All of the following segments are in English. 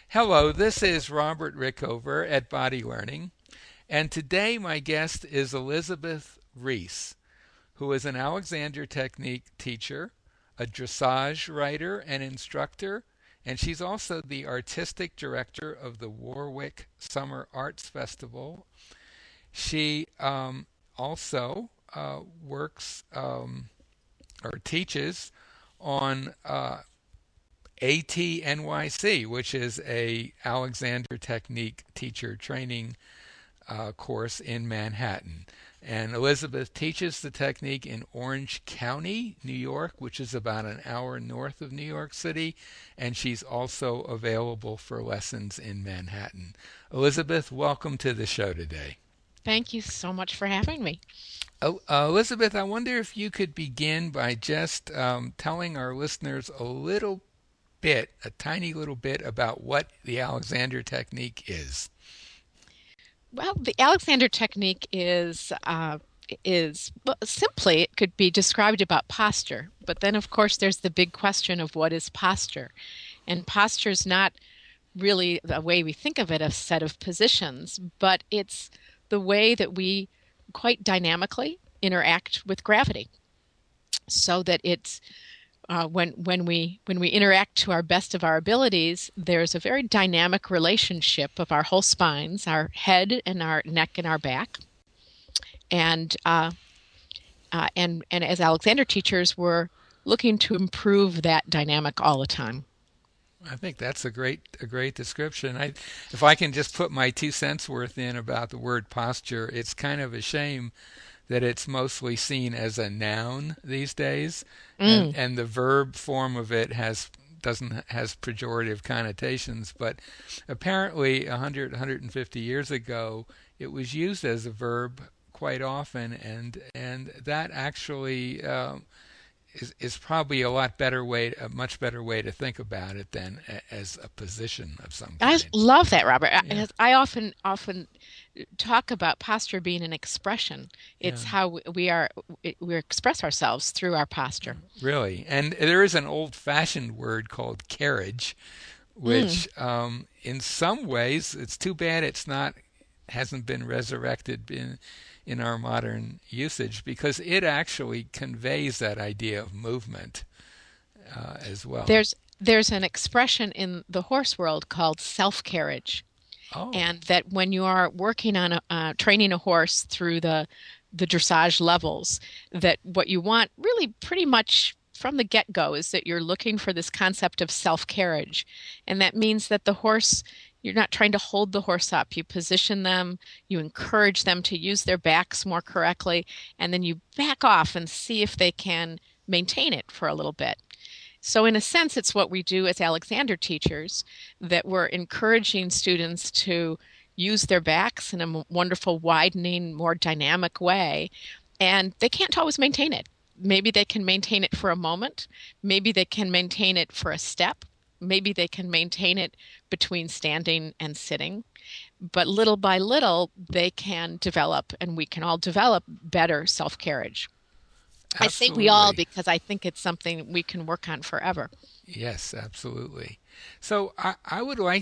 Hello, this is Robert Rickover at Body Learning, and today my guest is Elizabeth Reese, who is an Alexander Technique teacher, a dressage writer and instructor, and she's also the artistic director of the Warwick Summer Arts Festival. She also works or teaches on ATNYC, which is a Alexander Technique teacher training course in Manhattan. And Elizabeth teaches the technique in Orange County, New York, which is about an hour north of New York City, and she's also available for lessons in Manhattan. Elizabeth, welcome to the show today. Thank you so much for having me. Elizabeth, I wonder if you could begin by just telling our listeners a tiny little bit about what the Alexander technique is. Well, the Alexander technique is well, simply it could be described about posture, but then of course there's the big question of what is posture, and posture is not really the way we think of it, a set of positions, but it's the way that we quite dynamically interact with gravity, so that it's when we interact to our best of our abilities, there's a very dynamic relationship of our whole spines, our head and our neck and our back, and and as Alexander teachers, we're looking to improve that dynamic all the time. I think that's a great description. If I can just put my 2 cents worth in about the word posture, it's kind of a shame that it's mostly seen as a noun these days, and Mm. the verb form of it doesn't has pejorative connotations, but apparently 150 years ago it was used as a verb quite often, and that actually is probably a much better way to think about it than as a position of some I kind. love that, Robert. Yeah, I often talk about posture being an expression. yeah. It's how we express ourselves through our posture. Really. And there is an old fashioned word called carriage, Mm. which in some ways it's too bad hasn't been resurrected in our modern usage because it actually conveys that idea of movement as well. There's an expression in the horse world called self-carriage, Oh, and that when you are working on training a horse through the dressage levels, that what you want really pretty much from the get-go is that you're looking for this concept of self-carriage, and that means that the horse. You're not trying to hold the horse up. You position them, you encourage them to use their backs more correctly, and then you back off and see if they can maintain it for a little bit. So, in a sense, it's what we do as Alexander teachers, that we're encouraging students to use their backs in a wonderful, widening, more dynamic way. And they can't always maintain it. Maybe they can maintain it for a moment. Maybe they can maintain it for a step. Maybe they can maintain it between standing and sitting. But little by little, they can develop, and we can all develop better self carriage. I say we all absolutely. because I think it's something we can work on forever. Yes, absolutely. So I would like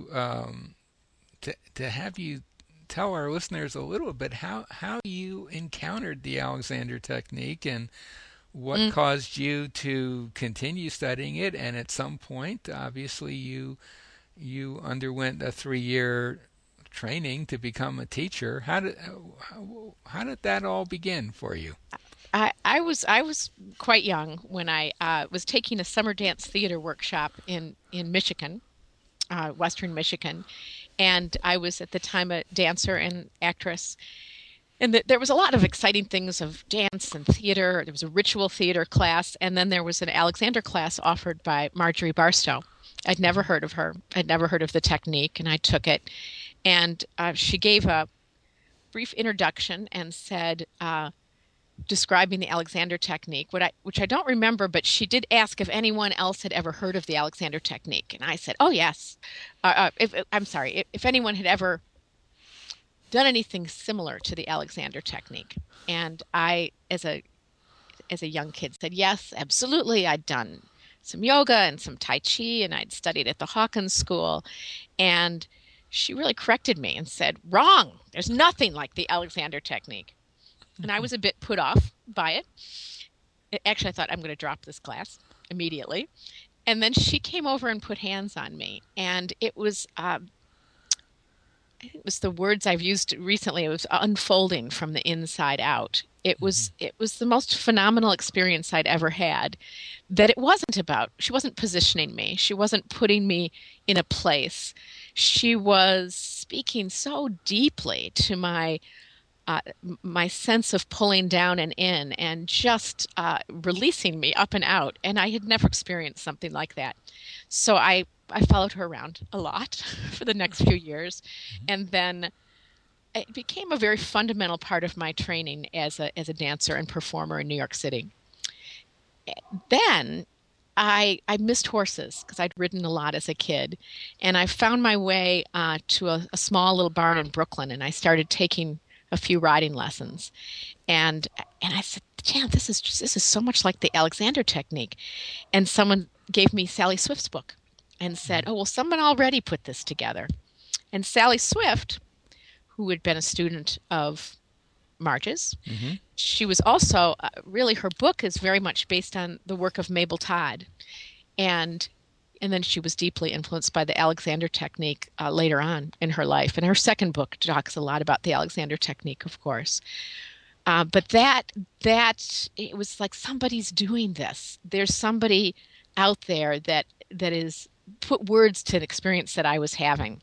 to have you tell our listeners a little bit how you encountered the Alexander technique and what Mm. caused you to continue studying it, and at some point obviously you underwent a 3 year training to become a teacher. How did that all begin for you? I was quite young when I was taking a summer dance theater workshop in Michigan, Western Michigan, and I was at the time a dancer and actress. And there was a lot of exciting things of dance and theater. There was a ritual theater class, and then there was an Alexander class offered by Marjorie Barstow. I'd never heard of her. I'd never heard of the technique, and I took it. And she gave a brief introduction and said, describing the Alexander technique, which I don't remember, but she did ask if anyone else had ever heard of the Alexander technique, and I said, "Oh yes." If I'm sorry, if anyone had ever done anything similar to the Alexander technique, and I, as a young kid, said yes, absolutely. I'd done some yoga and some Tai Chi, and I'd studied at the Hawkins School. And she really corrected me and said, "Wrong. There's nothing like the Alexander technique." And I was a bit put off by it. Actually, I thought I'm going to drop this class immediately. And then she came over and put hands on me, and it was the words I've used recently. It was unfolding from the inside out. It was the most phenomenal experience I'd ever had. That it wasn't about. She wasn't positioning me. She wasn't putting me in a place. She was speaking so deeply to my sense of pulling down and in, and just releasing me up and out. And I had never experienced something like that. So I followed her around a lot for the next few years. And then it became a very fundamental part of my training as a dancer and performer in New York City. Then I missed horses because I'd ridden a lot as a kid. And I found my way to a small little barn in Brooklyn, and I started taking a few riding lessons. And I said, "Jan, this is so much like the Alexander technique." And someone gave me Sally Swift's book and said, "Oh, well, someone already put this together." And Sally Swift, who had been a student of Marge's, Mm-hmm. she was also really, her book is very much based on the work of Mabel Todd. And and then she was deeply influenced by the Alexander technique later on in her life. And her second book talks a lot about the Alexander technique, of course. But that it was like, somebody's doing this. There's somebody out there that is put words to an experience that I was having,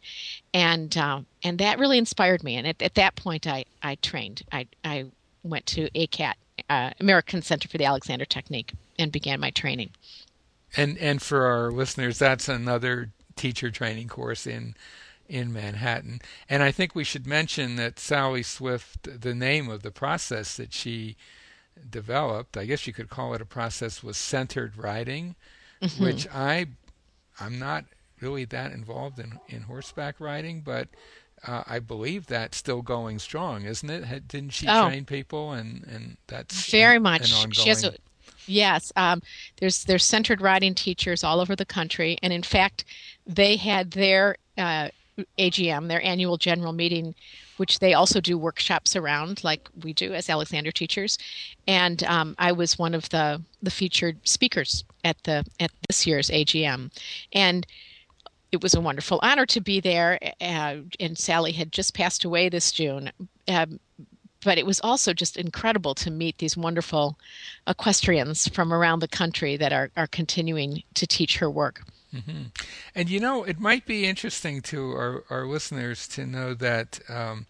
and that really inspired me. And at that point, I trained. I went to ACAT, American Center for the Alexander Technique, and began my training. And for our listeners, that's another teacher training course in Manhattan. And I think we should mention that Sally Swift, the name of the process that she developed, I guess you could call it a process, was centered riding, Hmm. which I'm not really that involved in horseback riding, but I believe that's still going strong, isn't it? Didn't she Oh, train people, and that's very an much. She has ongoing? a Yes. There's centered riding teachers all over the country, and in fact, they had their AGM, their annual general meeting, which they also do workshops around, like we do as Alexander teachers. And I was one of the featured speakers at this year's AGM, and it was a wonderful honor to be there. And Sally had just passed away this June. Um, but it was also just incredible to meet these wonderful equestrians from around the country that are continuing to teach her work. Hmm. And it might be interesting to our listeners to know that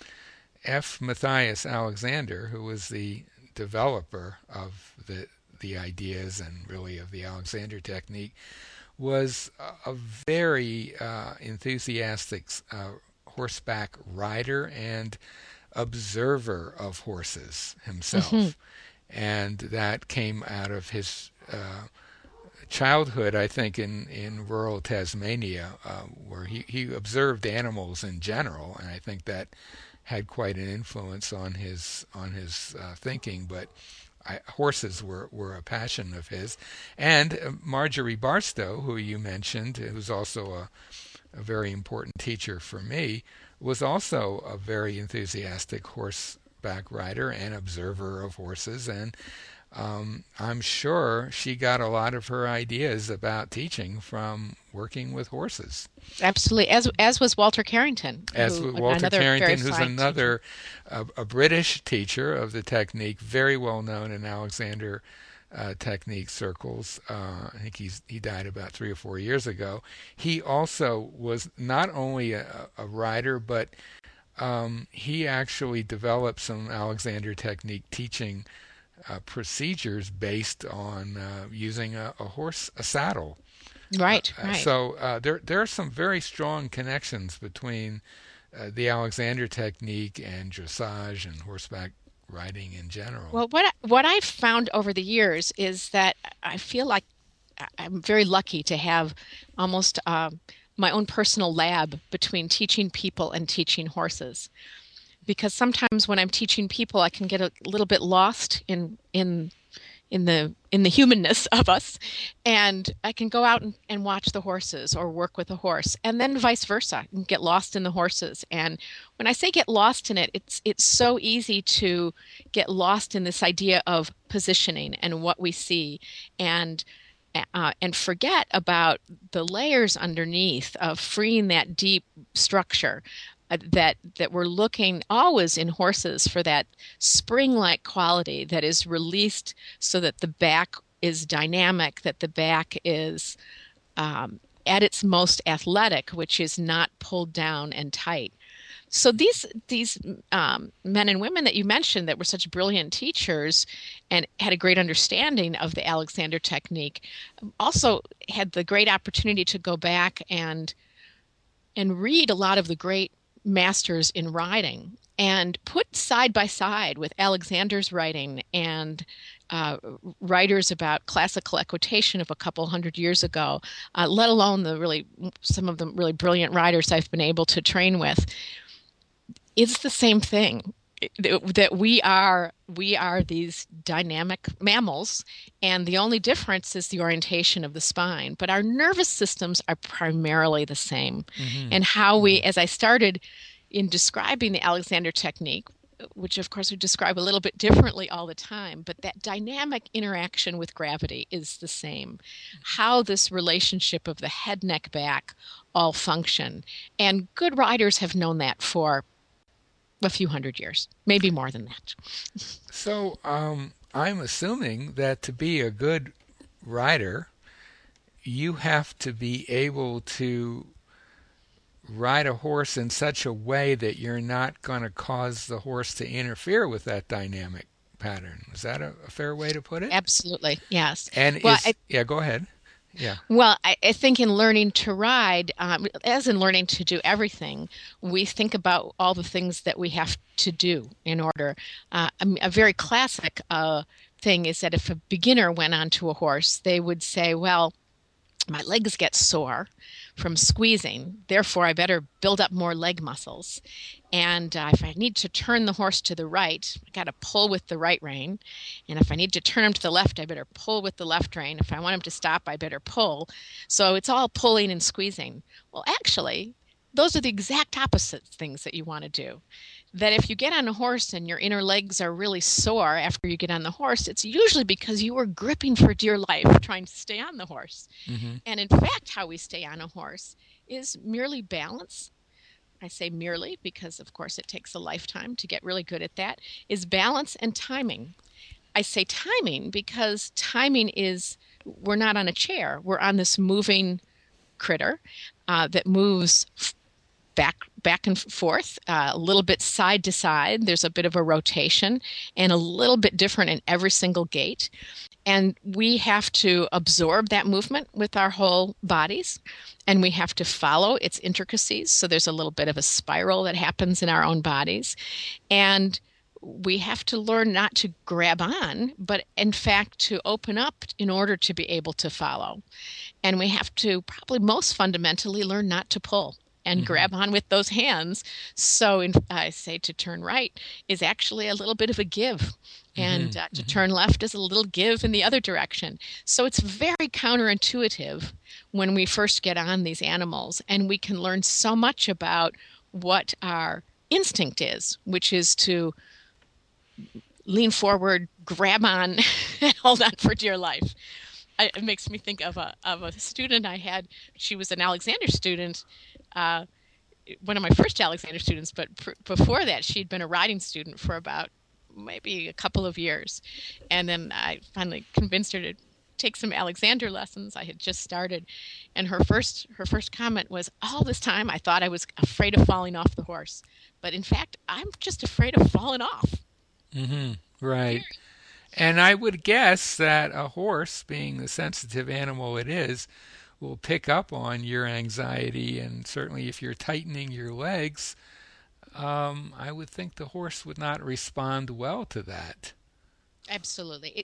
F. Matthias Alexander, who was the developer of the ideas and really of the Alexander technique, was a very enthusiastic horseback rider and observer of horses Hmm. himself. And that came out of his childhood, I think, in rural Tasmania, where he observed animals in general, and I think that had quite an influence on his thinking. But horses were a passion of his, and Marjorie Barstow, who you mentioned, who's also a very important teacher for me, was also a very enthusiastic horseback rider and observer of horses, and I'm sure she got a lot of her ideas about teaching from working with horses. Absolutely, as was Walter Carrington, As who with Walter another very Carrington, who's fine teacher. another a British teacher of the technique, very well known in Alexander technique circles. I think he died about 3 or 4 years ago. He also was not only a writer, but he actually developed some Alexander technique teaching procedures based on using a horse, a saddle. Right, right. There are some very strong connections between the Alexander technique and dressage and horseback riding in general. Well, what I've found over the years is that I feel like I'm very lucky to have almost my own personal lab between teaching people and teaching horses. Because sometimes when I'm teaching people, I can get a little bit lost in in the humanness of us, and I can go out and watch the horses or work with a horse, and then vice versa, and get lost in the horses. And when I say get lost in it, it's so easy to get lost in this idea of positioning and what we see, and and forget about the layers underneath of freeing that deep structure, that we're looking always in horses for that spring-like quality that is released so that the back is dynamic, that the back is at its most athletic, which is not pulled down and tight. So these men and women that you mentioned that were such brilliant teachers and had a great understanding of the Alexander technique also had the great opportunity to go back and read a lot of the great masters in riding and put side by side with Alexander's writing and writers about classical equitation of a couple hundred years ago, let alone some of the really brilliant riders I've been able to train with. It's the same thing, that we are these dynamic mammals, and the only difference is the orientation of the spine, but our nervous systems are primarily the same. And how we, as I started in describing the Alexander technique, which of course we describe a little bit differently all the time, but that dynamic interaction with gravity is the same. How this relationship of the head, neck, back all function. And good riders have known that for a few hundred years, maybe more than that. So I'm assuming that to be a good rider, you have to be able to ride a horse in such a way that you're not going to cause the horse to interfere with that dynamic pattern. Is that a fair way to put it? Absolutely, yes. And Well, yeah, go ahead. Yeah. Well, I think in learning to ride, as in learning to do everything, we think about all the things that we have to do in order. A very classic thing is that if a beginner went onto a horse, they would say, well, my legs get sore from squeezing, therefore I better build up more leg muscles. And if I need to turn the horse to the right, I got to pull with the right rein. And if I need to turn him to the left, I better pull with the left rein. If I want him to stop, I better pull. So it's all pulling and squeezing. Well, actually, those are the exact opposite things that you want to do. That if you get on a horse and your inner legs are really sore after you get on the horse, it's usually because you were gripping for dear life trying to stay on the horse. And in fact, how we stay on a horse is merely balance. I say merely because, of course, it takes a lifetime to get really good at that, is balance and timing. I say timing because timing is, we're not on a chair. We're on this moving critter that moves back and forth, a little bit side to side. There's a bit of a rotation and a little bit different in every single gait. And we have to absorb that movement with our whole bodies, and we have to follow its intricacies. So there's a little bit of a spiral that happens in our own bodies. And we have to learn not to grab on, but in fact to open up in order to be able to follow. And we have to probably most fundamentally learn not to pull and grab on with those hands. So I say to turn right is actually a little bit of a give. And to turn left is a little give in the other direction. So it's very counterintuitive when we first get on these animals. And we can learn so much about what our instinct is, which is to lean forward, grab on, and hold on for dear life. It makes me think of a student I had. She was an Alexander student, one of my first Alexander students, but before that, she'd been a riding student for about maybe a couple of years. And then I finally convinced her to take some Alexander lessons. I had just started. And her first comment was, all this time I thought I was afraid of falling off the horse. But in fact, I'm just afraid of falling off. Right. And I would guess that a horse, being the sensitive animal it is, will pick up on your anxiety, and certainly if you're tightening your legs, I would think the horse would not respond well to that. Absolutely.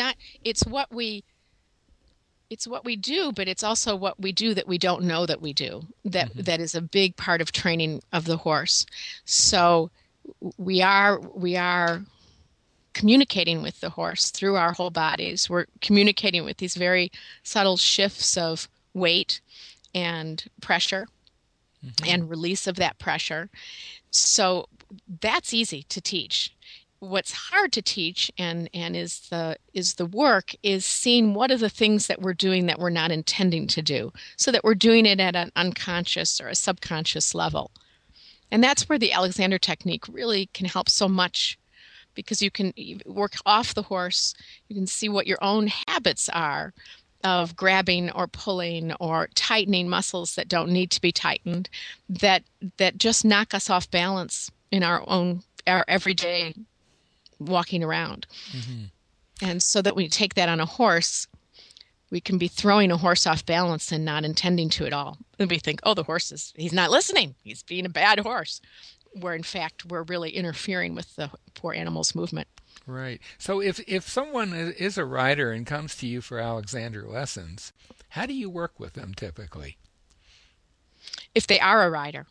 It's what we do, but it's also what we do that we don't know that we do. That is a big part of training of the horse. So we are communicating with the horse through our whole bodies. We're communicating with these very subtle shifts of weight and pressure and release of that pressure. So that's easy to teach. What's hard to teach and is the work is seeing what are the things that we're doing that we're not intending to do, so that we're doing it at an unconscious or a subconscious level. And that's where the Alexander technique really can help so much, because you can work off the horse. You can see what your own habits are of grabbing or pulling or tightening muscles that don't need to be tightened, that just knock us off balance in our everyday walking around. And so that when you take that on a horse, we can be throwing a horse off balance and not intending to at all. And we think, oh, he's not listening. He's being a bad horse. Where in fact, we're really interfering with the poor animal's movement. Right. So if someone is a rider and comes to you for Alexander lessons, how do you work with them typically? If they are a rider,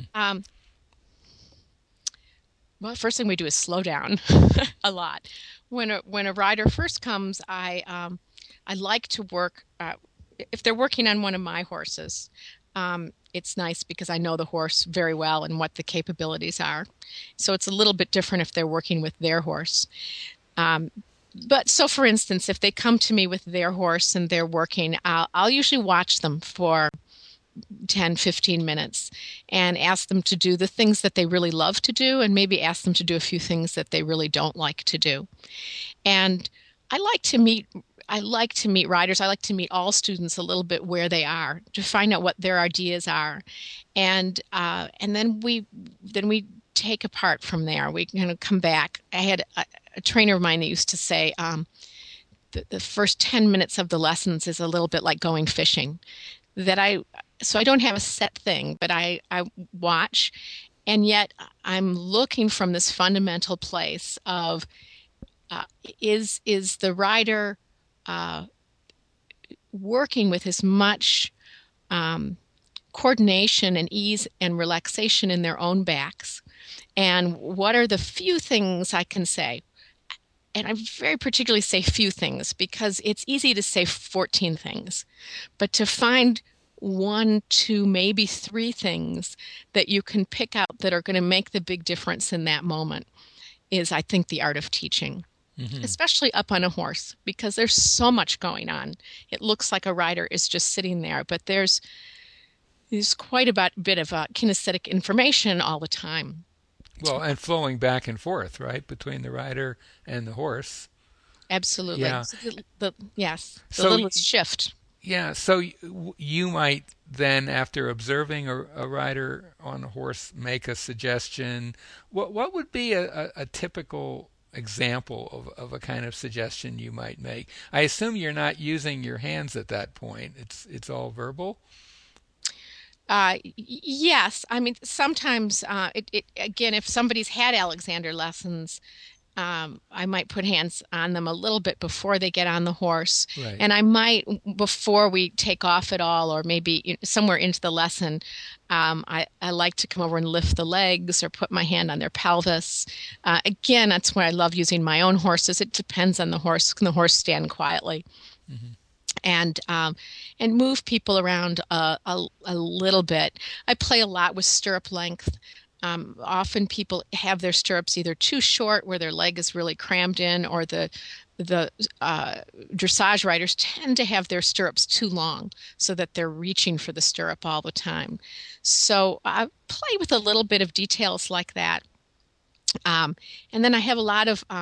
well, first thing we do is slow down a lot. When a rider first comes, I like to work. If they're working on one of my horses, it's nice because I know the horse very well and what the capabilities are. So it's a little bit different if they're working with their horse. But so, for instance, if they come to me with their horse and they're working, I'll usually watch them for 10, 15 minutes and ask them to do the things that they really love to do, and maybe ask them to do a few things that they really don't like to do. And I like to meet riders. I like to meet all students a little bit where they are, to find out what their ideas are, and then we take apart from there. We kind of come back. I had a trainer of mine that used to say, the first 10 minutes of the lessons is a little bit like going fishing. So I don't have a set thing, but I watch, and yet I'm looking from this fundamental place of is the rider working with as much coordination and ease and relaxation in their own backs, and what are the few things I can say. And I very particularly say few things because it's easy to say 14 things, but to find 1, 2, maybe 3 things that you can pick out that are going to make the big difference in that moment is, I think, the art of teaching, especially up on a horse, because there's so much going on. It looks like a rider is just sitting there, but there's quite a bit of kinesthetic information all the time. Well, and flowing back and forth, right, between the rider and the horse. Absolutely. Yeah. So the little shift. Yeah, so you might then, after observing a rider on a horse, make a suggestion. What would be a typical example of a kind of suggestion you might make? I assume you're not using your hands at that point. It's all verbal? Yes. I mean, sometimes, again, if somebody's had Alexander lessons, I might put hands on them a little bit before they get on the horse. Right. And I might, before we take off at all, or maybe somewhere into the lesson, I like to come over and lift the legs or put my hand on their pelvis. Again, that's where I love using my own horses. It depends on the horse. Can the horse stand quietly? And move people around a little bit. I play a lot with stirrup length. Often people have their stirrups either too short, where their leg is really crammed in, or the dressage riders tend to have their stirrups too long, so that they're reaching for the stirrup all the time. So I play with a little bit of details like that. And then I have a lot of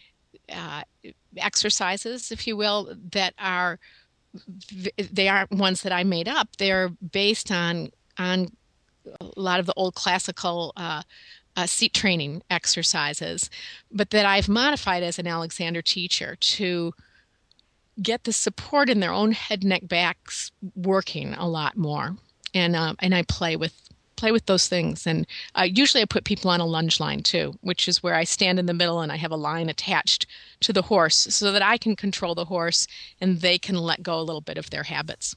exercises, if you will, that they aren't ones that I made up. They're based on a lot of the old classical seat training exercises, but that I've modified as an Alexander teacher to get the support in their own head, neck, backs working a lot more. And I play with those things. And usually I put people on a lunge line too, which is where I stand in the middle and I have a line attached to the horse so that I can control the horse and they can let go a little bit of their habits.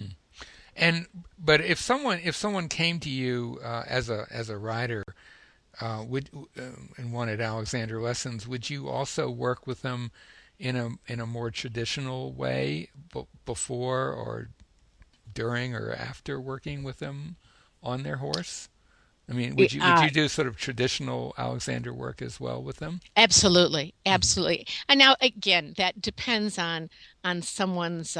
But if someone came to you as a rider, would and wanted Alexander lessons, would you also work with them in a more traditional way before or during or after working with them on their horse? I mean, It, would you do sort of traditional Alexander work as well with them? absolutely, Hmm. absolutely. And now again, that depends on someone's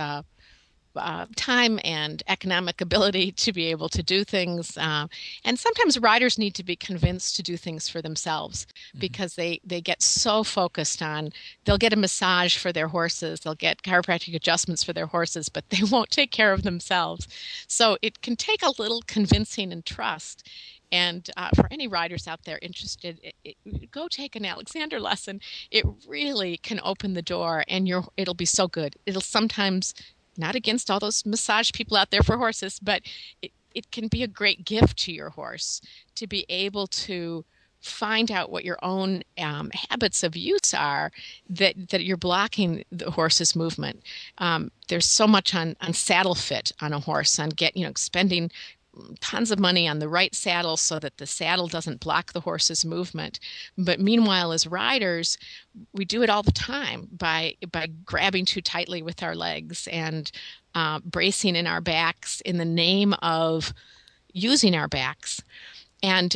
time and economic ability to be able to do things. And sometimes riders need to be convinced to do things for themselves Hmm. because they get so focused on they'll get a massage for their horses, they'll get chiropractic adjustments for their horses, but they won't take care of themselves. So it can take a little convincing and trust. And for any riders out there interested, go take an Alexander lesson. It really can open the door, and it'll be so good. It'll sometimes not against all those massage people out there for horses, but it can be a great gift to your horse to be able to find out what your own habits of use are that you're blocking the horse's movement. There's so much on saddle fit on a horse, on spending tons of money on the right saddle so that the saddle doesn't block the horse's movement. But meanwhile, as riders, we do it all the time by grabbing too tightly with our legs and bracing in our backs in the name of using our backs. And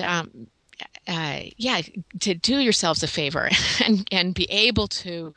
yeah, to do yourselves a favor and be able to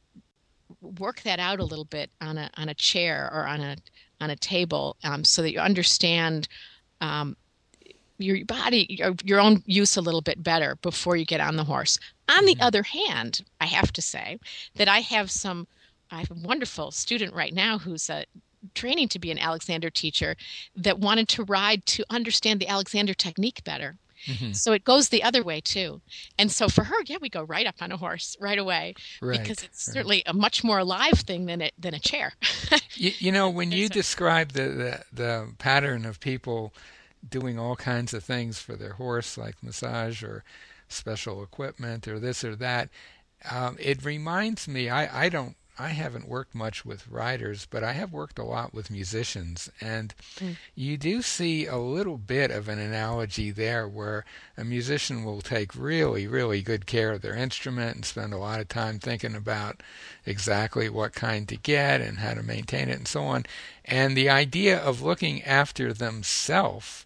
work that out a little bit on a chair or on a table, so that you understand um, your body, your own use a little bit better before you get on the horse. On the Hmm. other hand, I have to say that I have a wonderful student right now who's training to be an Alexander teacher that wanted to ride to understand the Alexander technique better. Hmm. So it goes the other way too. And so for her, yeah, we go right up on a horse right away because Right, it's right. certainly a much more alive thing than a chair. You know, when you There's a, describe the pattern of people doing all kinds of things for their horse, like massage or special equipment or this or that, it reminds me. I haven't worked much with riders, but I have worked a lot with musicians, and mm, you do see a little bit of an analogy there where a musician will take really, really good care of their instrument and spend a lot of time thinking about exactly what kind to get and how to maintain it and so on. And the idea of looking after themselves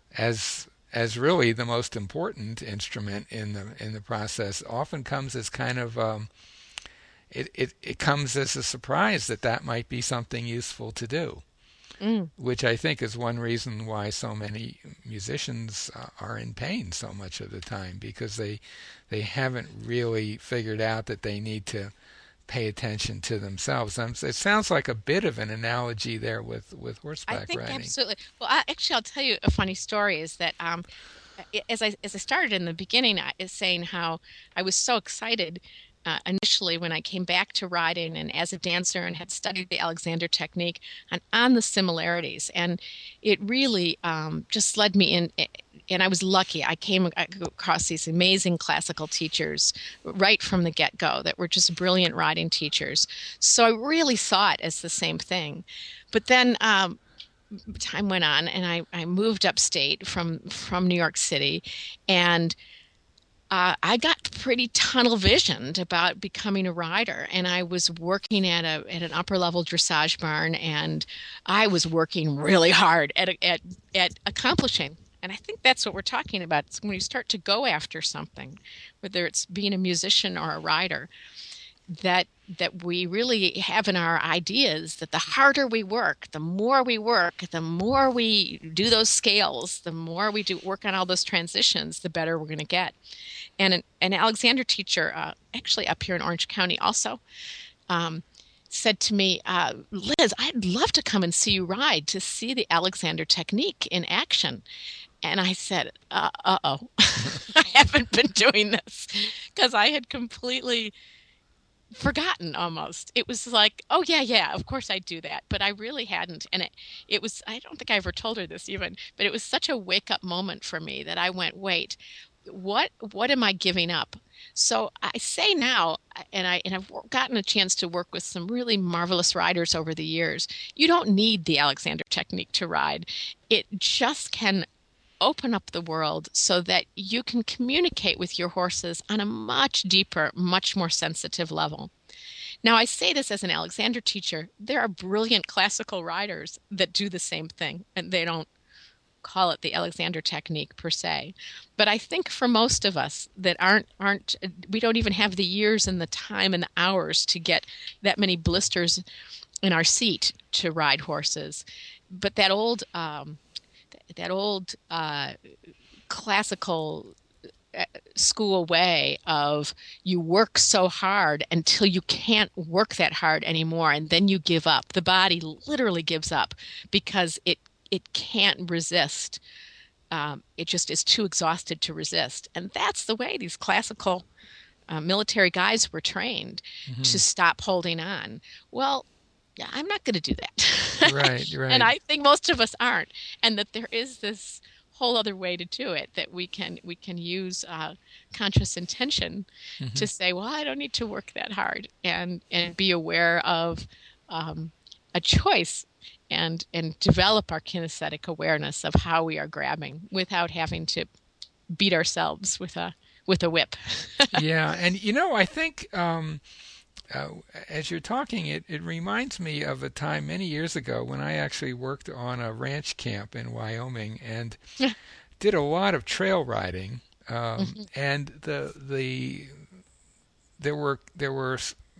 as really the most important instrument in the process often comes as kind of it comes as a surprise that that might be something useful to do, mm. which I think is one reason why so many musicians are in pain so much of the time because they haven't really figured out that they need to pay attention to themselves. It sounds like a bit of an analogy there with I horseback think riding. absolutely. Well, actually, I'll tell you a funny story. Is that as I started in the beginning, I is saying how I was so excited initially when I came back to riding and as a dancer and had studied the Alexander technique and on the similarities, and it really just led me in. And I was lucky. I came across these amazing classical teachers right from the get-go that were just brilliant riding teachers. So I really saw it as the same thing. But then time went on and I moved upstate from New York City and I got pretty tunnel visioned about becoming a rider, and I was working at an upper level dressage barn, and I was working really hard at accomplishing. And I think that's what we're talking about. It's when you start to go after something, whether it's being a musician or a rider, that we really have in our ideas that the harder we work, the more we do those scales, the more we do work on all those transitions, the better we're going to get. And an Alexander teacher, actually up here in Orange County, also um, said to me, Liz, I'd love to come and see you ride to see the Alexander technique in action. And I said, uh-oh, I haven't been doing this because I had completely forgotten almost. It was like, oh yeah, yeah, of course I do that, but I really hadn't. And it was I don't think I ever told her this even, but it was such a wake up moment for me that I went, wait, what am I giving up? So I say now, and I've gotten a chance to work with some really marvelous riders over the years. You don't need the Alexander technique to ride. It just can open up the world so that you can communicate with your horses on a much deeper, much more sensitive level. Now, I say this as an Alexander teacher. There are brilliant classical riders that do the same thing, and they don't call it the Alexander technique per se. But I think for most of us that aren't we don't even have the years and the time and the hours to get that many blisters in our seat to ride horses. But that old classical school way of you work so hard until you can't work that hard anymore, and then you give up. The body literally gives up because it can't resist. It just is too exhausted to resist. And that's the way these classical military guys were trained to stop holding on. Well, yeah, I'm not going to do that. Right, And right. I think most of us aren't. And that there is this whole other way to do it, that we can use conscious intention Hmm. to say, well, I don't need to work that hard, and be aware of a choice, and develop our kinesthetic awareness of how we are grabbing without having to beat ourselves with a whip. Yeah, and I think uh, as you're talking, it reminds me of a time many years ago when I actually worked on a ranch camp in Wyoming and did a lot of trail riding. And there were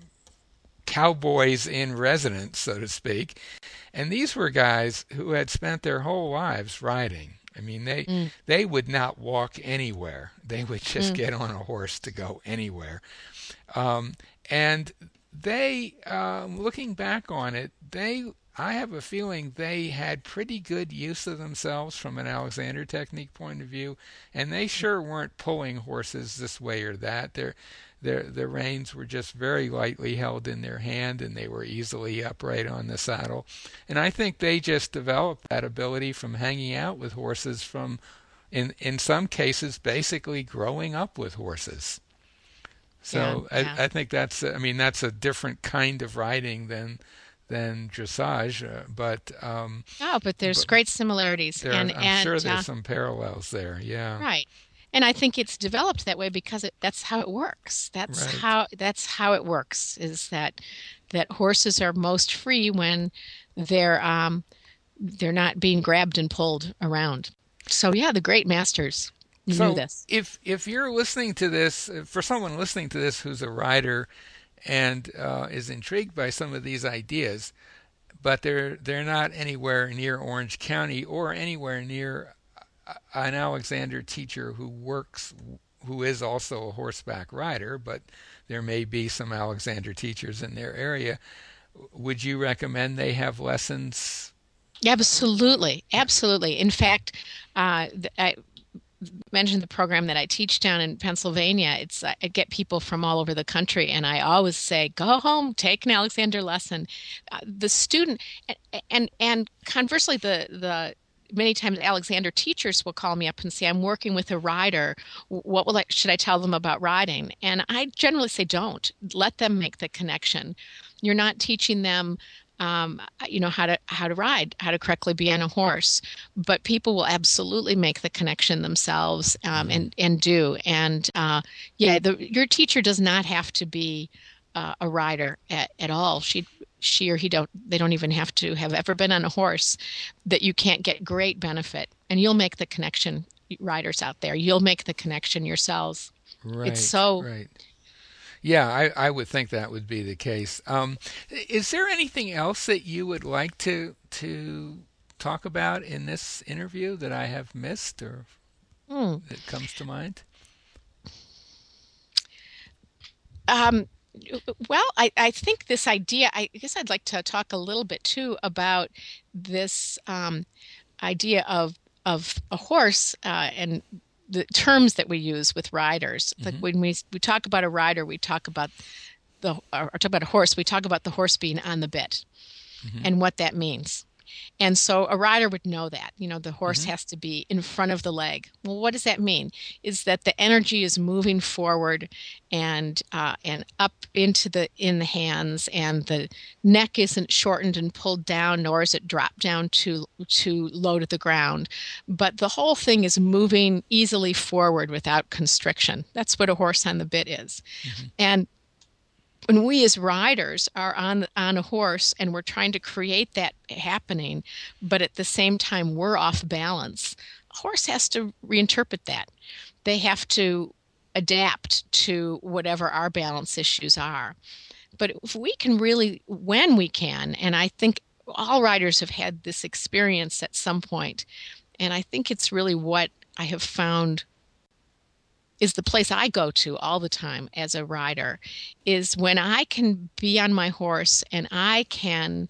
cowboys in residence, so to speak, and these were guys who had spent their whole lives riding. I mean, they Mm, they would not walk anywhere. They would just mm. get on a horse to go anywhere. Um, and they, looking back on it, I have a feeling they had pretty good use of themselves from an Alexander technique point of view, and they sure weren't pulling horses this way or that. Their reins were just very lightly held in their hand, and they were easily upright on the saddle. And I think they just developed that ability from hanging out with horses, from, in some cases, basically growing up with horses. Yeah, So yeah. I think I mean, that's a different kind of riding than dressage, Oh, but there's but great similarities, I'm sure there's some parallels there. Yeah, right. And I think it's developed that way because that's how it works. right. That's how it works, is that horses are most free when they're not being grabbed and pulled around. So yeah, the great masters knew So this. if you're listening to this, for someone listening to this who's a rider and is intrigued by some of these ideas, but they're not anywhere near Orange County or anywhere near an Alexander teacher who is also a horseback rider, but there may be some Alexander teachers in their area. Would you recommend they have lessons? Absolutely, absolutely. In fact, I mentioned the program that I teach down in Pennsylvania. I get people from all over the country, and I always say, go home, take an Alexander lesson. The student, and conversely, the many times Alexander teachers will call me up and say, I'm working with a rider. What should I tell them about riding? And I generally say, don't let them make the connection. You're not teaching them how to ride, how to correctly be on a horse. But people will absolutely make the connection themselves, Hmm. and do. And yeah, your teacher does not have to be a rider at all. She or he don't they don't even have to have ever been on a horse. That you can't get great benefit, and you'll make the connection. Riders out there, you'll make the connection yourselves. It's Right, so right. Yeah, I would think that would be the case. Is there anything else that you would like to talk about in this interview that I have missed or mm, that comes to mind? um, well, I think this idea, I guess I'd like to talk a little bit too about this idea of a horse, and the terms that we use with riders. Like Hmm. when we talk about a rider, we talk about or talk about a horse, we talk about the horse being on the bit Hmm. and what that means. And so a rider would know that, the horse Hmm. has to be in front of the leg. Well, what does that mean? Is that the energy is moving forward and up in the hands, and the neck isn't shortened and pulled down, nor is it dropped down too low to the ground. But the whole thing is moving easily forward without constriction. That's what a horse on the bit is. Hmm. And when we as riders are on a horse and we're trying to create that happening, but at the same time we're off balance, a horse has to reinterpret that. They have to adapt to whatever our balance issues are. But if we can really, when we can, and I think all riders have had this experience at some point, and I think it's really what I have found is the place I go to all the time as a rider, is when I can be on my horse and I can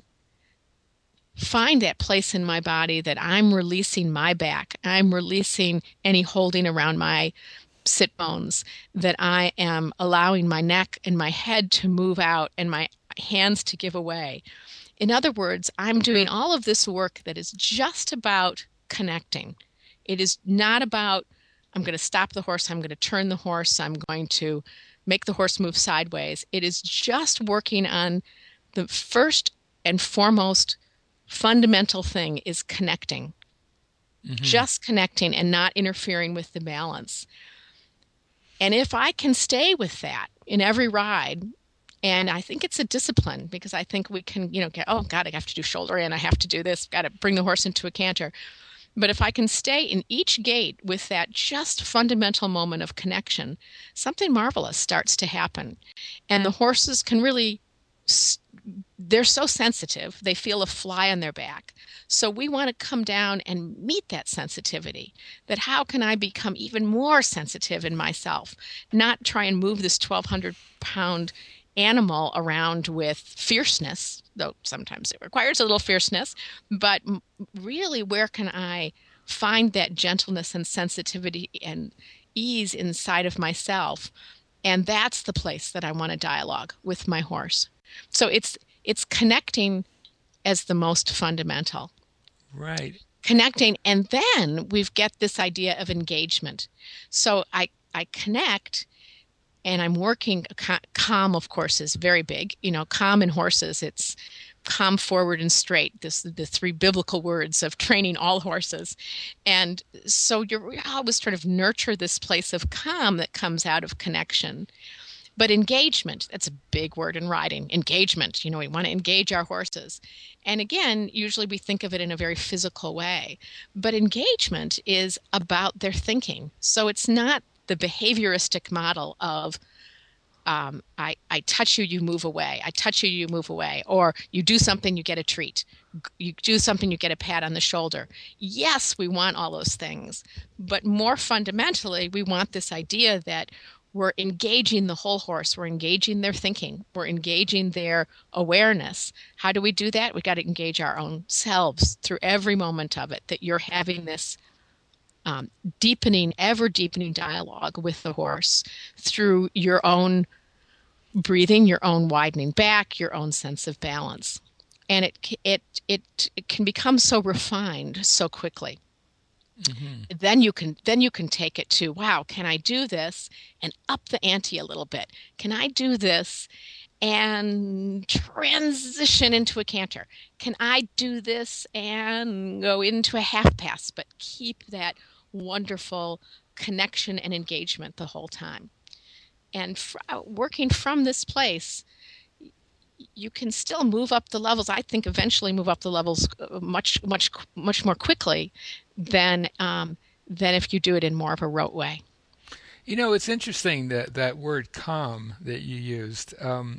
find that place in my body that I'm releasing my back, I'm releasing any holding around my sit bones, that I am allowing my neck and my head to move out and my hands to give away. In other words, I'm doing all of this work that is just about connecting. It is not about, I'm going to stop the horse, I'm going to turn the horse, I'm going to make the horse move sideways. It is just working on the first and foremost fundamental thing is connecting. Hmm. Just connecting and not interfering with the balance. And if I can stay with that in every ride, and I think it's a discipline because I think we can, get, oh God, I have to do shoulder in, I have to do this, got to bring the horse into a canter. But if I can stay in each gait with that just fundamental moment of connection, something marvelous starts to happen. And the horses can really, they're so sensitive, they feel a fly on their back. So we want to come down and meet that sensitivity. That how can I become even more sensitive in myself? Not try and move this 1,200-pound animal around with fierceness, though sometimes it requires a little fierceness, but really, where can I find that gentleness and sensitivity and ease inside of myself? And that's the place that I want to dialogue with my horse. So it's connecting as the most fundamental. Right. Connecting, and then we've got this idea of engagement. So I connect and I'm working. Calm, of course, is very big. Calm in horses, it's calm, forward, and straight. This the three biblical words of training all horses. And so you're always trying to nurture this place of calm that comes out of connection. But engagement, that's a big word in riding. Engagement, we want to engage our horses. And again, usually we think of it in a very physical way. But engagement is about their thinking. So it's not the behavioristic model of I touch you, you move away. I touch you, you move away. Or you do something, you get a treat. You do something, you get a pat on the shoulder. Yes, we want all those things. But more fundamentally, we want this idea that we're engaging the whole horse. We're engaging their thinking. We're engaging their awareness. How do we do that? We got to engage our own selves through every moment of it, that you're having this deepening, ever deepening dialogue with the horse through your own breathing, your own widening back, your own sense of balance. And it can become so refined so quickly. Hmm. Then you can take it to, wow, can I do this and up the ante a little bit? Can I do this and transition into a canter? Can I do this and go into a half pass, but keep that wonderful connection and engagement the whole time? And working from this place, you can still move up the levels. I think eventually move up the levels much, much, much more quickly than if you do it in more of a rote way. It's interesting that word calm that you used.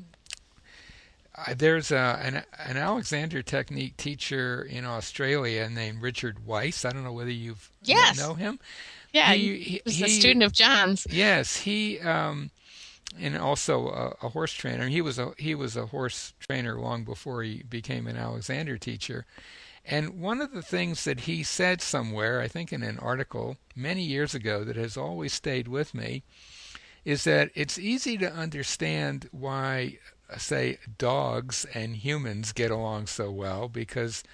There's an Alexander Technique teacher in Australia named Richard Weiss. I don't know whether you've Yes, know him. yeah, he was a student of John's. Yes, he and also a horse trainer. He was a horse trainer long before he became an Alexander teacher. And one of the things that he said somewhere, I think in an article many years ago, that has always stayed with me, is that it's easy to understand why, say, dogs and humans get along so well, because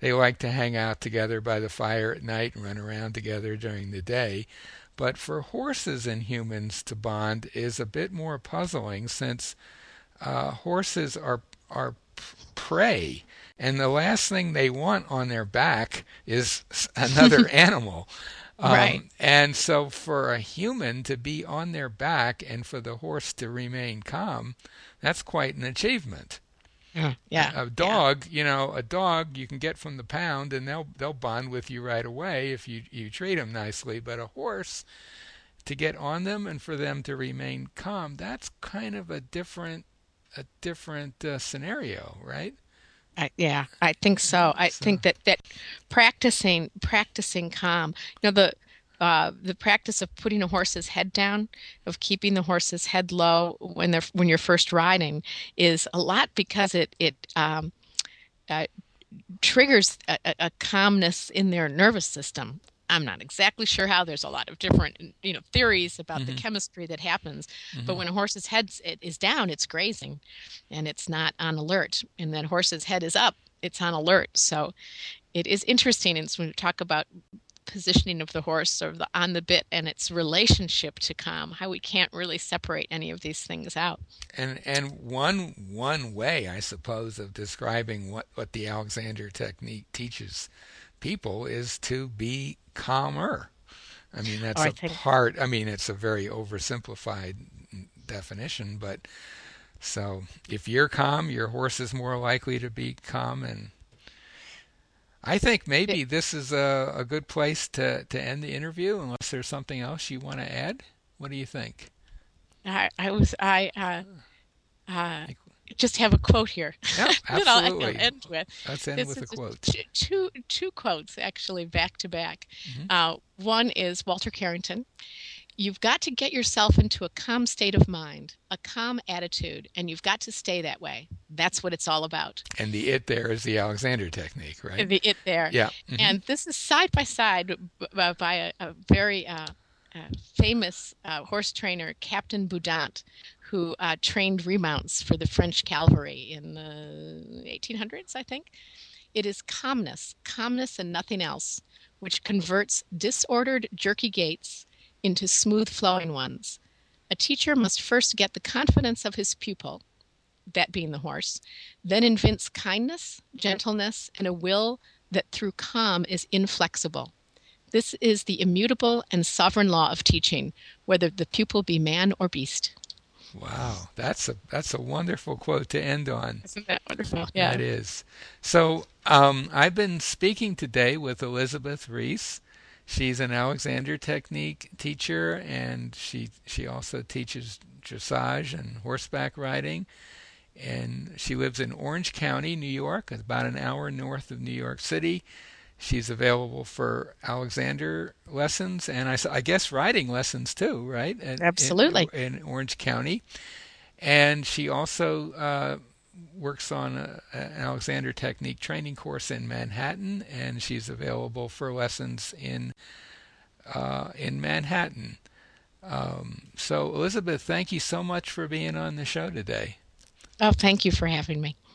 they like to hang out together by the fire at night and run around together during the day. But for horses and humans to bond is a bit more puzzling since horses are prey, and the last thing they want on their back is another animal. Right. And so, for a human to be on their back and for the horse to remain calm, that's quite an achievement. Yeah. A Yeah. dog, a dog you can get from the pound, and they'll bond with you right away if you treat them nicely. But a horse, to get on them and for them to remain calm, that's kind of a different scenario, right? Yeah, I think so. I So, think that practicing calm, the practice of putting a horse's head down, of keeping the horse's head low when you're first riding, is a lot because it uh, triggers a calmness in their nervous system. I'm not exactly sure how. There's a lot of different, theories about the hmm chemistry that happens. But hmm when a horse's is down, it's grazing, and it's not on alert. And then horse's head is up, it's on alert. So it is interesting. And so when we talk about positioning of the horse or the on the bit and its relationship to calm, how we can't really separate any of these things out. and one way, I suppose, of describing what the Alexander technique teaches people is to be calmer. I mean, Oh, that's I a think. part. I mean, it's a very oversimplified definition, but so if you're calm, your horse is more likely to be calm. And I think maybe this is a good place to end the interview, unless there's something else you want to add. What do you think? I uh, Like, just have a quote here yeah, that I'll absolutely. end with. Let's end This with a is quote. two quotes actually back to back. hmm One is Walter Carrington. You've got to get yourself into a calm state of mind, a calm attitude, and you've got to stay that way. That's what it's all about. And the it there is the Alexander technique, right? The it there. Yeah. And this is side by side by a very famous horse trainer, Captain Boudant, who trained remounts for the French cavalry in the 1800s, I think. It is calmness, calmness and nothing else, which converts disordered, jerky gaits into smooth flowing ones. A teacher must first get the confidence of his pupil, that being the horse, then evince kindness, gentleness, and a will that through calm is inflexible. This is the immutable and sovereign law of teaching, whether the pupil be man or beast. Wow, that's a wonderful quote to end on. Isn't that wonderful? That Yeah. is. So, I've been speaking today with Elizabeth Reese. She's an Alexander Technique teacher, and she also teaches dressage and horseback riding. And she lives in Orange County, New York, about an hour north of New York City. She's available for Alexander lessons and I guess riding lessons too, right? Absolutely. In Orange County. And she also works on an Alexander Technique training course in Manhattan, and she's available for lessons in Manhattan. So, Elizabeth, thank you so much for being on the show today. Oh, thank you for having me.